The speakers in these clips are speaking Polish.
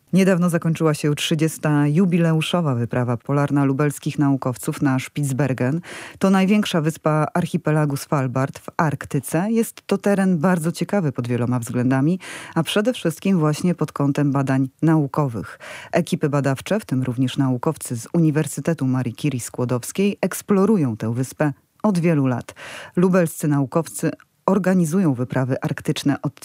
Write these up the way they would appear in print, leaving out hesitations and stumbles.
Niedawno zakończyła się 30. jubileuszowa wyprawa polarna lubelskich naukowców na Spitsbergen. To największa wyspa archipelagu Svalbard w Arktyce. Jest to teren bardzo ciekawy pod wieloma względami, a przede wszystkim właśnie pod kątem badań naukowych. Ekipy badawcze, w tym również naukowcy z Uniwersytetu Marii Curie Skłodowskiej, eksplorują tę wyspę od wielu lat. Lubelscy naukowcy organizują wyprawy arktyczne od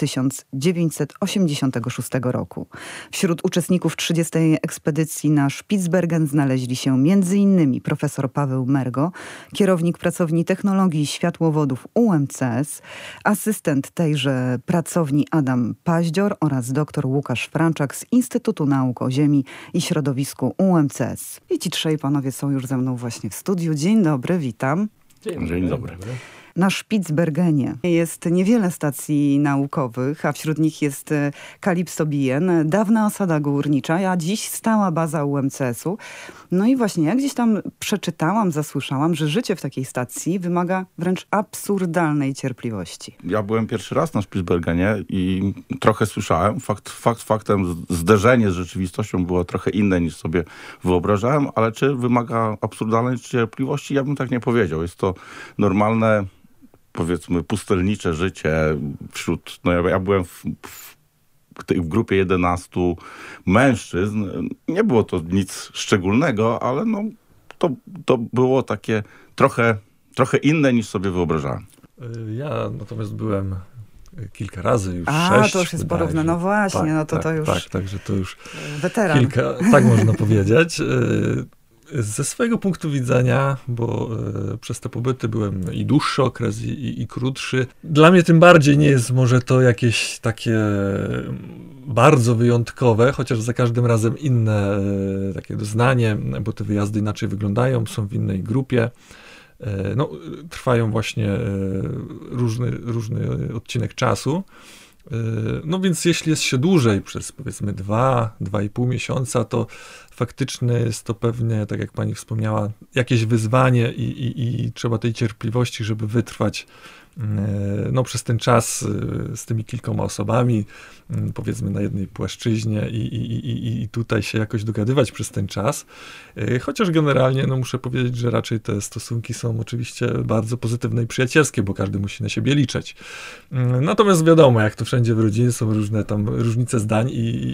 1986 roku. Wśród uczestników 30. ekspedycji na Spitsbergen znaleźli się m.in. profesor Paweł Mergo, kierownik pracowni technologii światłowodów UMCS, asystent tejże pracowni Adam Paździor oraz dr Łukasz Franczak z Instytutu Nauk o Ziemi i Środowisku UMCS. I ci trzej panowie są już ze mną właśnie w studiu. Dzień dobry, witam. Dzień dobry. Na Spitsbergenie jest niewiele stacji naukowych, a wśród nich jest Calypso BN, dawna osada górnicza, a dziś stała baza UMCS-u. No i właśnie, ja gdzieś tam przeczytałam, zasłyszałam, że życie w takiej stacji wymaga wręcz absurdalnej cierpliwości. Ja byłem pierwszy raz na Spitsbergenie i trochę słyszałem. Faktem zderzenie z rzeczywistością było trochę inne niż sobie wyobrażałem, ale czy wymaga absurdalnej cierpliwości? Ja bym tak nie powiedział. Jest to normalne, powiedzmy, pustelnicze życie wśród... No ja byłem w grupie 11 mężczyzn. Nie było to nic szczególnego, ale no, to było takie trochę inne niż sobie wyobrażałem. Ja natomiast byłem kilka razy już, 6. To już jest porówne. No właśnie, tak, no to tak, to już... Tak, także to już weteran. tak można powiedzieć. Ze swojego punktu widzenia, bo przez te pobyty byłem i dłuższy okres, i krótszy. Dla mnie tym bardziej nie jest może to jakieś takie bardzo wyjątkowe, chociaż za każdym razem inne takie doznanie, bo te wyjazdy inaczej wyglądają, są w innej grupie. No, trwają właśnie różny odcinek czasu. No więc jeśli jest się dłużej, przez powiedzmy 2,5 miesiąca, to faktycznie jest to pewnie, tak jak pani wspomniała, jakieś wyzwanie i trzeba tej cierpliwości, żeby wytrwać no, przez ten czas z tymi kilkoma osobami, powiedzmy na jednej płaszczyźnie i tutaj się jakoś dogadywać przez ten czas. Chociaż generalnie no, muszę powiedzieć, że raczej te stosunki są oczywiście bardzo pozytywne i przyjacielskie, bo każdy musi na siebie liczyć. Natomiast wiadomo, jak to wszędzie w rodzinie, są różne tam różnice zdań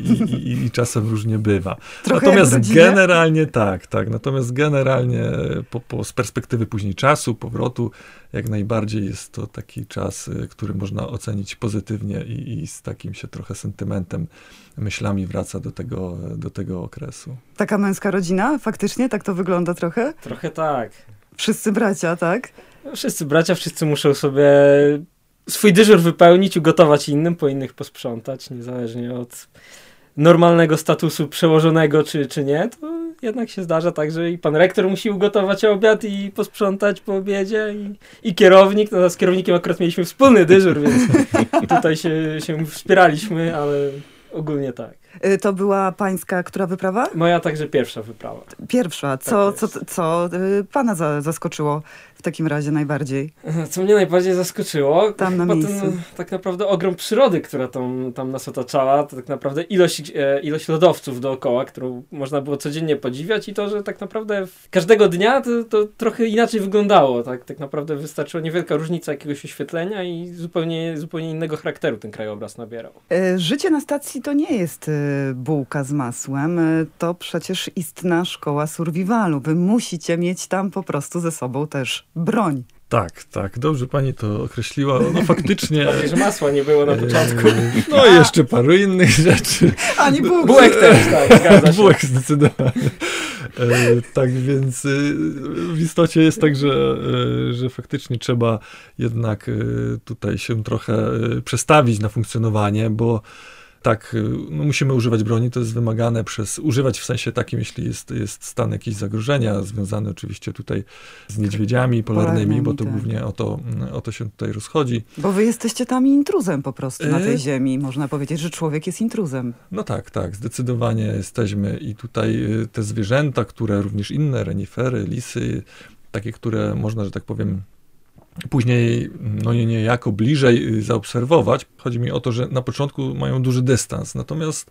i czasem różnie bywa. Trochę Natomiast generalnie tak. Natomiast generalnie z perspektywy później czasu, powrotu, jak najbardziej jest to taki czas, który można ocenić pozytywnie i z takim się trochę sentymentem, myślami wraca do tego okresu. Taka męska rodzina? Faktycznie tak to wygląda trochę? Trochę tak. Wszyscy bracia, tak? Wszyscy bracia, wszyscy muszą sobie swój dyżur wypełnić, ugotować innym, po innych posprzątać, niezależnie od normalnego statusu przełożonego czy nie, to jednak się zdarza tak, że i pan rektor musi ugotować obiad i posprzątać po obiedzie i kierownik. No z kierownikiem akurat mieliśmy wspólny dyżur, więc tutaj się wspieraliśmy, ale ogólnie tak. To była pańska która wyprawa? Moja także pierwsza wyprawa. Pierwsza. Co pana zaskoczyło w takim razie najbardziej? Co mnie najbardziej zaskoczyło? Tam na miejscu. Tak naprawdę ogrom przyrody, która tam nas otaczała. To tak naprawdę ilość lodowców dookoła, którą można było codziennie podziwiać i to, że tak naprawdę każdego dnia to trochę inaczej wyglądało. Tak naprawdę wystarczyła niewielka różnica jakiegoś oświetlenia i zupełnie innego charakteru ten krajobraz nabierał. Życie na stacji to nie jest bułka z masłem. To przecież istna szkoła survivalu. Wy musicie mieć tam po prostu ze sobą też broń. Tak, dobrze pani to określiła. No faktycznie... Że masła nie było na początku. No i jeszcze paru innych rzeczy. Ani bułek. Bułek też, tak, zgadza się. Bułek zdecydowanie. Tak więc w istocie jest tak, że faktycznie trzeba jednak tutaj się trochę przestawić na funkcjonowanie, bo tak, no musimy używać broni, to jest wymagane używać w sensie takim, jeśli jest stan jakiegoś zagrożenia, związany oczywiście tutaj z niedźwiedziami polarnymi, bo to tak. Głównie o to się tutaj rozchodzi. Bo wy jesteście tam intruzem po prostu na tej ziemi. Można powiedzieć, że człowiek jest intruzem. No tak, zdecydowanie jesteśmy i tutaj te zwierzęta, które również inne, renifery, lisy, takie, które można, że tak powiem, później niejako bliżej zaobserwować. Chodzi mi o to, że na początku mają duży dystans, natomiast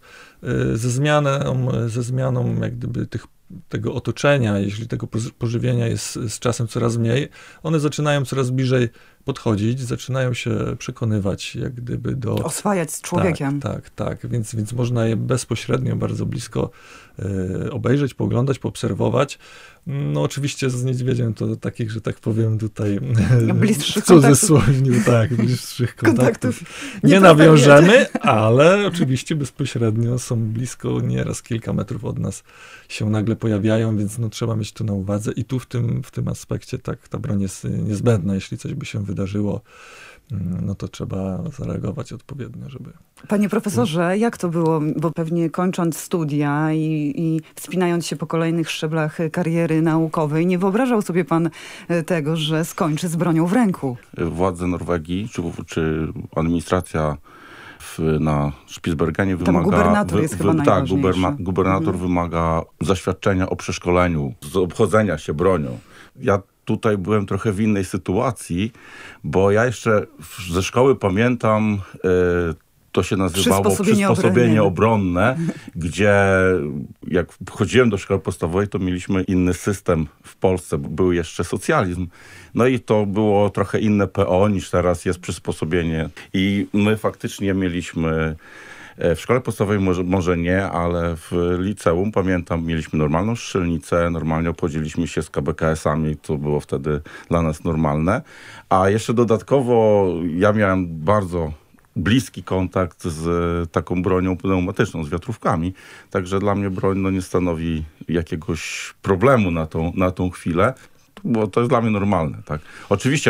ze zmianą jak gdyby tego otoczenia, jeśli tego pożywienia jest z czasem coraz mniej, one zaczynają coraz bliżej podchodzić, zaczynają się przekonywać jak gdyby oswajać z człowiekiem. Tak. Więc można je bezpośrednio, bardzo blisko obejrzeć, pooglądać, poobserwować. No oczywiście z niedźwiedziem to takich, że tak powiem tutaj bliższych bliższych kontaktów nie nawiążemy, ale oczywiście bezpośrednio są blisko, nieraz kilka metrów od nas się nagle pojawiają, więc trzeba mieć to na uwadze i tu w tym aspekcie ta broń jest niezbędna. Jeśli coś by się wydarzyło, no to trzeba zareagować odpowiednio, żeby... Panie profesorze, jak to było? Bo pewnie kończąc studia i wspinając się po kolejnych szczeblach kariery naukowej, nie wyobrażał sobie pan tego, że skończy z bronią w ręku. Władze Norwegii, czy administracja na Spitsbergenie wymaga... Tam gubernator jest chyba najważniejszy. Tak, gubernator wymaga zaświadczenia o przeszkoleniu, z obchodzenia się bronią. Ja tutaj byłem trochę w innej sytuacji, bo ja jeszcze ze szkoły pamiętam, to się nazywało przysposobienie obronne, gdzie jak chodziłem do szkoły podstawowej, to mieliśmy inny system w Polsce, bo był jeszcze socjalizm. No i to było trochę inne PO niż teraz jest przysposobienie. I my faktycznie mieliśmy... W szkole podstawowej może nie, ale w liceum, pamiętam, mieliśmy normalną strzelnicę, normalnie obchodziliśmy się z KBKS-ami, to było wtedy dla nas normalne. A jeszcze dodatkowo ja miałem bardzo bliski kontakt z taką bronią pneumatyczną, z wiatrówkami. Także dla mnie broń nie stanowi jakiegoś problemu na tą chwilę. Bo to jest dla mnie normalne, tak. Oczywiście,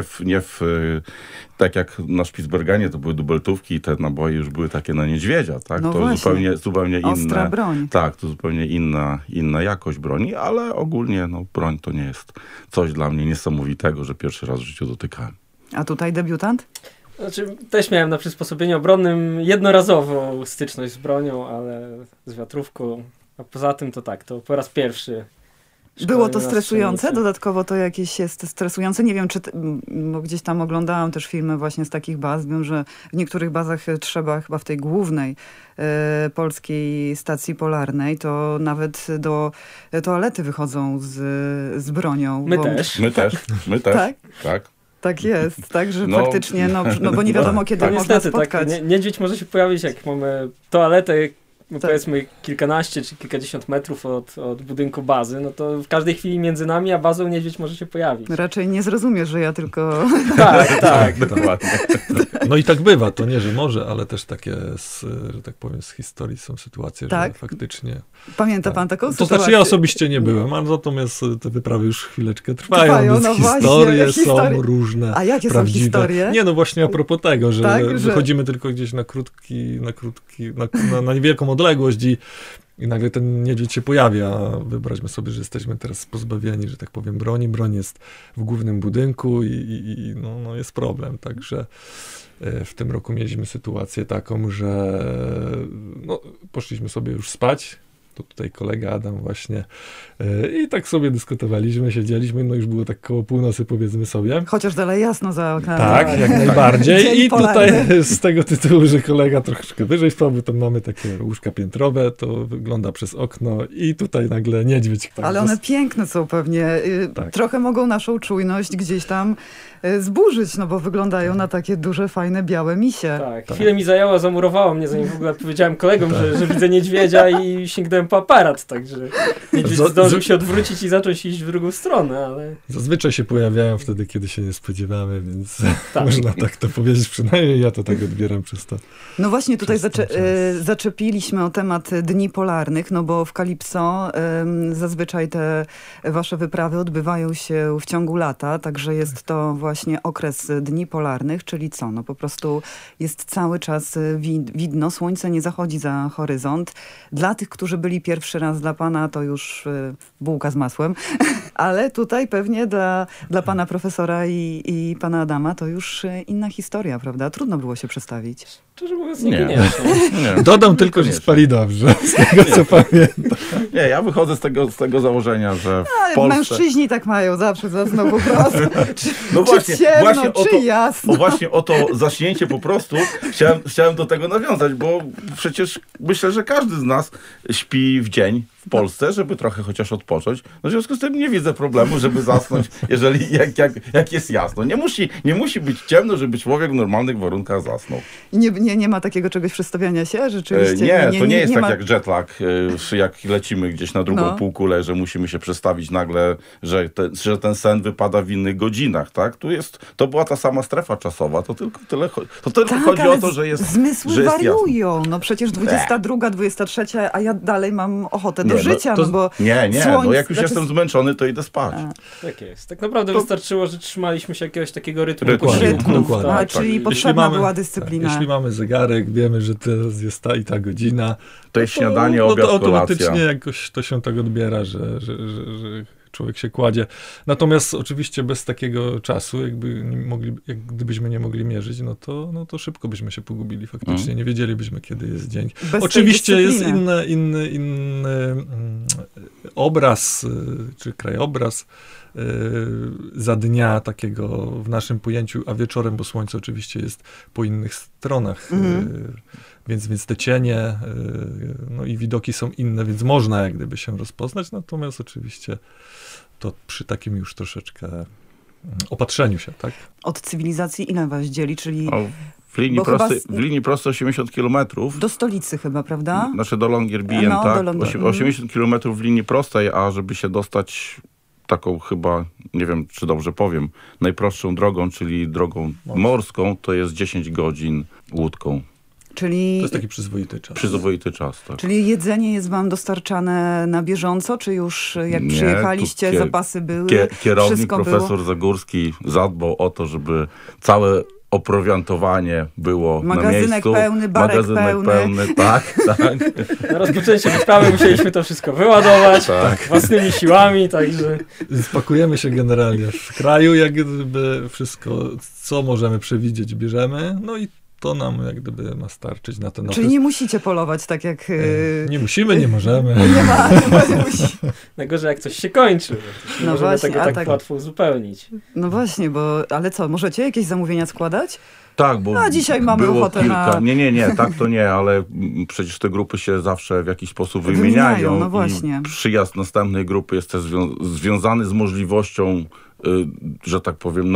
tak jak na Spitsbergenie to były dubeltówki i te naboje już były takie na niedźwiedzia, tak. No to właśnie. zupełnie inne. Ostra broń. Tak, to zupełnie inna jakość broni, ale ogólnie broń to nie jest coś dla mnie niesamowitego, że pierwszy raz w życiu dotykałem. A tutaj debiutant? Znaczy, też miałem na przysposobieniu obronnym jednorazową styczność z bronią, ale z wiatrówką. A poza tym to tak, to po raz pierwszy. Było to stresujące? Dodatkowo to jakieś jest stresujące? Nie wiem, czy bo gdzieś tam oglądałam też filmy właśnie z takich baz. Wiem, że w niektórych bazach trzeba chyba w tej głównej polskiej stacji polarnej, to nawet do toalety wychodzą z bronią. My też. Tak. Tak jest, tak, że faktycznie, bo nie wiadomo kiedy można niestety, spotkać. Tak, niedźwiedź może się pojawić, jak mamy toaletę, powiedzmy kilkanaście czy kilkadziesiąt metrów od budynku bazy, no to w każdej chwili między nami a bazą niedźwiedź może się pojawić. Raczej nie zrozumiesz, że ja tylko... Tak. Dokładnie. No i tak bywa, to nie, że może, ale też takie, że tak powiem, z historii są sytuacje, tak? że faktycznie... Pamięta pan taką sytuację? To znaczy ja osobiście nie byłem, ale natomiast te wyprawy już chwileczkę trwają, więc historie są różne. A jakie prawdziwe. Są historie? Nie, właśnie a propos tego, że wychodzimy tylko gdzieś na niewielką odległość i nagle ten niedźwiedź się pojawia. Wyobraźmy sobie, że jesteśmy teraz pozbawieni, że tak powiem, broni. Broń jest w głównym budynku i jest problem. Także w tym roku mieliśmy sytuację taką, że poszliśmy sobie już spać. To tutaj kolega Adam właśnie i tak sobie dyskutowaliśmy, siedzieliśmy, już było tak koło północy, powiedzmy sobie. Chociaż dalej jasno za oknem. Tak, jak najbardziej. I tutaj z tego tytułu, że kolega troszeczkę wyżej spał, bo tam mamy takie łóżka piętrowe, to wygląda przez okno i tutaj nagle niedźwiedź. Ale one piękne są pewnie. Tak. Trochę mogą naszą czujność gdzieś tam zburzyć, bo wyglądają na takie duże, fajne, białe misie. Tak. Chwilę mi zajęło, zamurowało mnie, zanim w ogóle powiedziałem kolegom, że widzę niedźwiedzia i sięgnąłem po aparat, także niedźwiedź zdążył się odwrócić i zacząć iść w drugą stronę, ale... Zazwyczaj się pojawiają wtedy, kiedy się nie spodziewamy, więc można tak to powiedzieć, przynajmniej ja to tak odbieram przez to. No właśnie tutaj zaczepiliśmy o temat Dni Polarnych, bo w Kalipso zazwyczaj te wasze wyprawy odbywają się w ciągu lata, także jest to właśnie okres Dni Polarnych, czyli co? Po prostu jest cały czas widno, słońce nie zachodzi za horyzont. Dla tych, którzy byli pierwszy raz, dla pana to już bułka z masłem, ale tutaj pewnie dla pana profesora i pana Adama to już inna historia, prawda? Trudno było się przestawić. Szczerze mówiąc, nie. Dodam tylko, że spali dobrze, z tego co pamiętam. Nie, ja wychodzę z tego założenia, że w Polsce... Mężczyźni tak mają zawsze, zasnął po prostu. No właśnie, czy ciemno, właśnie czy jasno. właśnie o to zaśnięcie po prostu chciałem do tego nawiązać, bo przecież myślę, że każdy z nas śpi w dzień w Polsce, żeby trochę chociaż odpocząć. No w związku z tym nie widzę problemu, żeby zasnąć, jeżeli jak jest jasno. Nie musi być ciemno, żeby człowiek w normalnych warunkach zasnął. I nie ma takiego czegoś przestawiania się rzeczywiście? Nie, to nie jest tak ma... jak jetlag, jak lecimy gdzieś na drugą półkulę, że musimy się przestawić nagle, że ten sen wypada w innych godzinach, tak? To była ta sama strefa czasowa, to tylko tyle tak, chodzi o to, że jest zmysły że jest wariują. jasno. No przecież 22, 23, a ja dalej mam ochotę do życia, bo Nie, słońce, jak już jestem zmęczony, to idę spać. Tak jest. Tak naprawdę wystarczyło, że trzymaliśmy się jakiegoś takiego rytmu. Dokładnie. Czyli potrzebna była dyscyplina. Jeśli mamy zegarek, wiemy, że teraz jest ta i ta godzina. To jest śniadanie, obiad, to automatycznie kolacja. jakoś to się tak odbiera, że człowiek się kładzie. Natomiast oczywiście bez takiego czasu, gdybyśmy nie mogli mierzyć, no to szybko byśmy się pogubili faktycznie. Nie wiedzielibyśmy, kiedy jest dzień. Bez oczywiście jest inny obraz, czy krajobraz za dnia takiego w naszym pojęciu, a wieczorem, bo słońce oczywiście jest po innych stronach, więc te cienie no i widoki są inne, więc można jak gdyby się rozpoznać, natomiast oczywiście to przy takim już troszeczkę opatrzeniu się, tak? Od cywilizacji ile was dzieli, czyli... W linii prostej 80 kilometrów. Do stolicy chyba, prawda? Znaczy do Longyearbyen, tak. 80 kilometrów w linii prostej, a żeby się dostać taką chyba, nie wiem czy dobrze powiem, najprostszą drogą, czyli drogą morską, to jest 10 godzin łódką. Czyli... To jest taki przyzwoity czas. Przyzwoity czas, tak. Czyli jedzenie jest wam dostarczane na bieżąco, czy już jak przyjechaliście, zapasy były? Kierownik profesor Zagórski zadbał o to, żeby całe oprowiantowanie było na miejscu. Magazynek pełny, barek pełny. Tak. Na rozpoczęcie wyprawy musieliśmy to wszystko wyładować własnymi siłami, także... Spakujemy się generalnie w kraju, jak gdyby wszystko, co możemy przewidzieć, bierzemy, no i to nam jak gdyby ma starczyć na ten okres. Czyli nie musicie polować tak jak... Nie musimy, nie możemy. Nie musi. Najgorzej jak coś się kończy. Nie możemy tego tak łatwo uzupełnić. No właśnie, ale co, możecie jakieś zamówienia składać? Tak, bo a dzisiaj mamy ochotę na... Nie, tak to nie, ale przecież te grupy się zawsze w jakiś sposób wymieniają. No właśnie. I przyjazd następnej grupy jest też związany z możliwością, że tak powiem,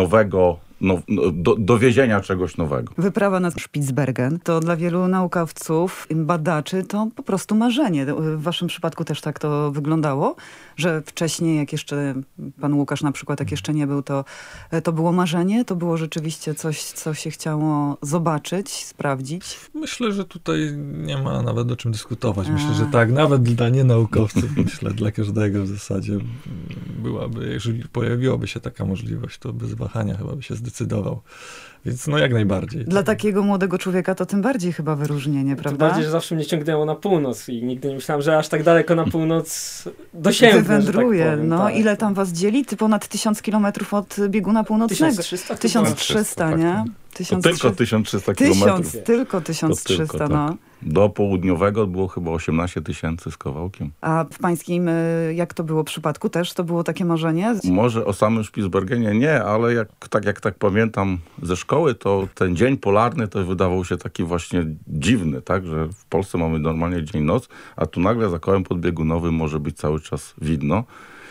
dowiezienia czegoś nowego. Wyprawa na Spitsbergen to dla wielu naukowców, badaczy to po prostu marzenie. W waszym przypadku też tak to wyglądało, że wcześniej, jak jeszcze pan Łukasz na przykład, jak jeszcze nie był, to było marzenie? To było rzeczywiście coś, co się chciało zobaczyć, sprawdzić? Myślę, że tutaj nie ma nawet o czym dyskutować. Myślę, że tak, nawet dla nienaukowców, myślę, dla każdego w zasadzie byłaby, jeżeli pojawiłaby się taka możliwość, to bez wahania chyba by się zdecydował. Więc no jak najbardziej. Dla takiego młodego człowieka to tym bardziej chyba wyróżnienie, prawda? Tym bardziej, że zawsze mnie ciągnęło na północ i nigdy nie myślałem, że aż tak daleko na północ dosięgnę. Wywędruje. Tak powiem, no tak. Ile tam was dzieli? Ponad 1000 kilometrów od bieguna północnego. 1300, nie? To tylko 1300 kilometrów. Tylko 1300, no. Do południowego było chyba 18 000 z kawałkiem. A w pańskim, jak to było w przypadku też? To było takie marzenie? Może o samym Spitsbergenie nie, ale jak pamiętam ze szkoły, to ten dzień polarny to wydawał się taki właśnie dziwny, tak? Że w Polsce mamy normalnie dzień-noc, a tu nagle za kołem podbiegunowym może być cały czas widno.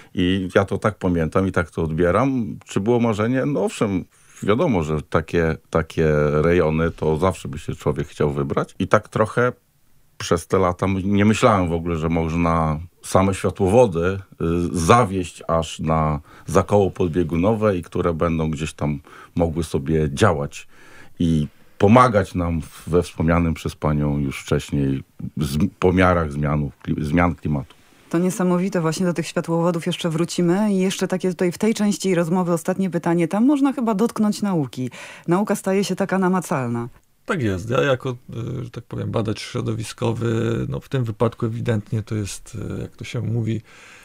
I ja to tak pamiętam i tak to odbieram. Czy było marzenie? No owszem, wiadomo, że takie rejony to zawsze by się człowiek chciał wybrać. I tak trochę przez te lata nie myślałem w ogóle, że można same światłowody zawieść aż za koło podbiegunowe i które będą gdzieś tam mogły sobie działać i pomagać nam we wspomnianym przez panią już wcześniej pomiarach zmian klimatu. To niesamowite, właśnie do tych światłowodów jeszcze wrócimy i jeszcze takie tutaj w tej części rozmowy ostatnie pytanie. Tam można chyba dotknąć nauki. Nauka staje się taka namacalna. Tak jest. Ja jako, że tak powiem, badacz środowiskowy, no w tym wypadku ewidentnie to jest, jak to się mówi,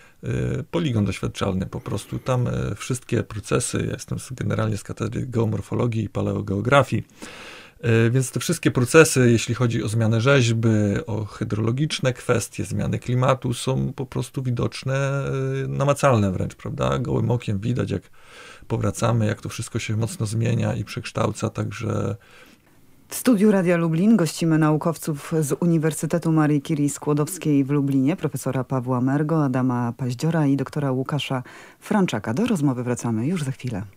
poligon doświadczalny po prostu. Tam wszystkie procesy, ja jestem generalnie z katedry geomorfologii i paleogeografii, Więc te wszystkie procesy, jeśli chodzi o zmianę rzeźby, o hydrologiczne kwestie, zmiany klimatu, są po prostu widoczne, namacalne wręcz, prawda? Gołym okiem widać, jak powracamy, jak to wszystko się mocno zmienia i przekształca, także... W studiu Radia Lublin gościmy naukowców z Uniwersytetu Marii Curie Skłodowskiej w Lublinie, profesora Pawła Mergo, Adama Paździora i doktora Łukasza Franczaka. Do rozmowy wracamy już za chwilę.